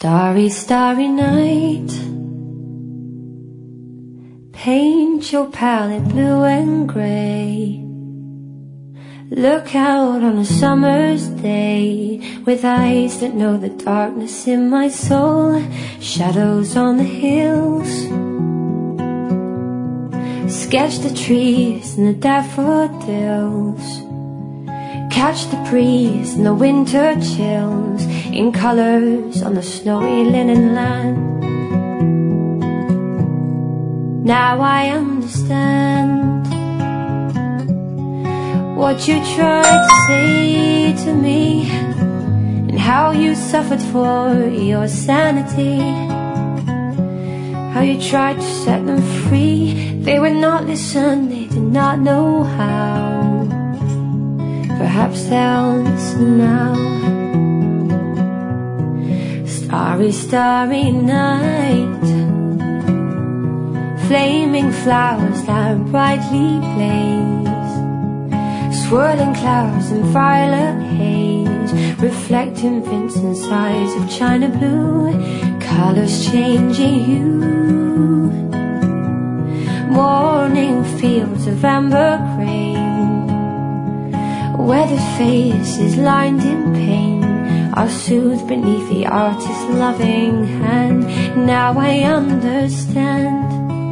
Starry, starry night, paint your palette blue and grey. Look out on a summer's day with eyes that know the darkness in my soul. Shadows on the hills, sketch the trees and the daffodils. Catch the breeze and the winter chills in colors on the snowy linen land. Now I understand what you tried to say to me, and how you suffered for your sanity. How you tried to set them free. They would not listen, they did not know how. Perhaps they'll listen now. Starry, starry night, flaming flowers that brightly blaze, swirling clouds and violet haze, reflecting Vincent's eyes of china blue, colors changing hue. Morning fields of amber grain, weathered faces lined in pain are soothed beneath the artist's loving hand. Now I understand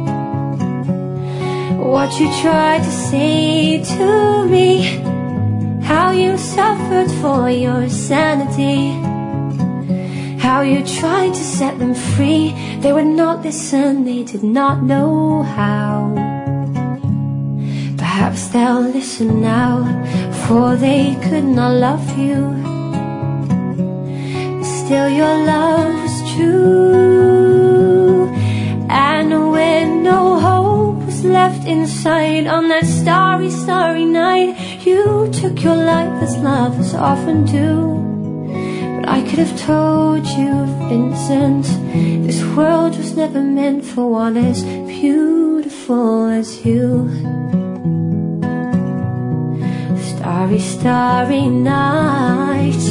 what you tried to say to me, how you suffered for your sanity. How you tried to set them free. They would not listen, they did not know how. Perhaps they'll listen now, for they could not love you. Still your love was true. And when no hope was left inside on that starry, starry night, you took your life as lovers often do. But I could have told you, Vincent, this world was never meant for one as beautiful as you. Starry, starry night,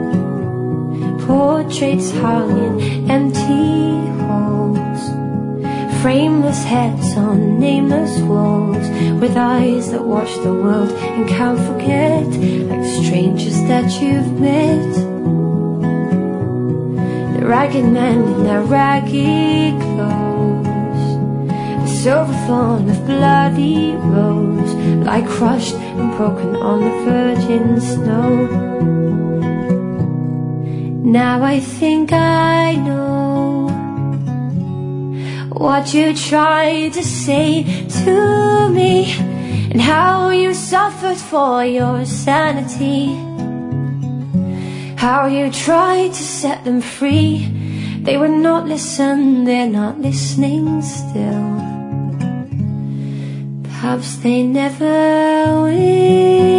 portraits hung in empty halls, frameless heads on nameless walls, with eyes that watch the world and can't forget, like strangers that you've met. The ragged men in their ragged clothes, the silver thorn of bloody rose, lie crushed and broken on the virgin snow. Now I think I know what you tried to say to me, and how you suffered for your sanity. How you tried to set them free. They would not listen, they're not listening still. Perhaps they never will.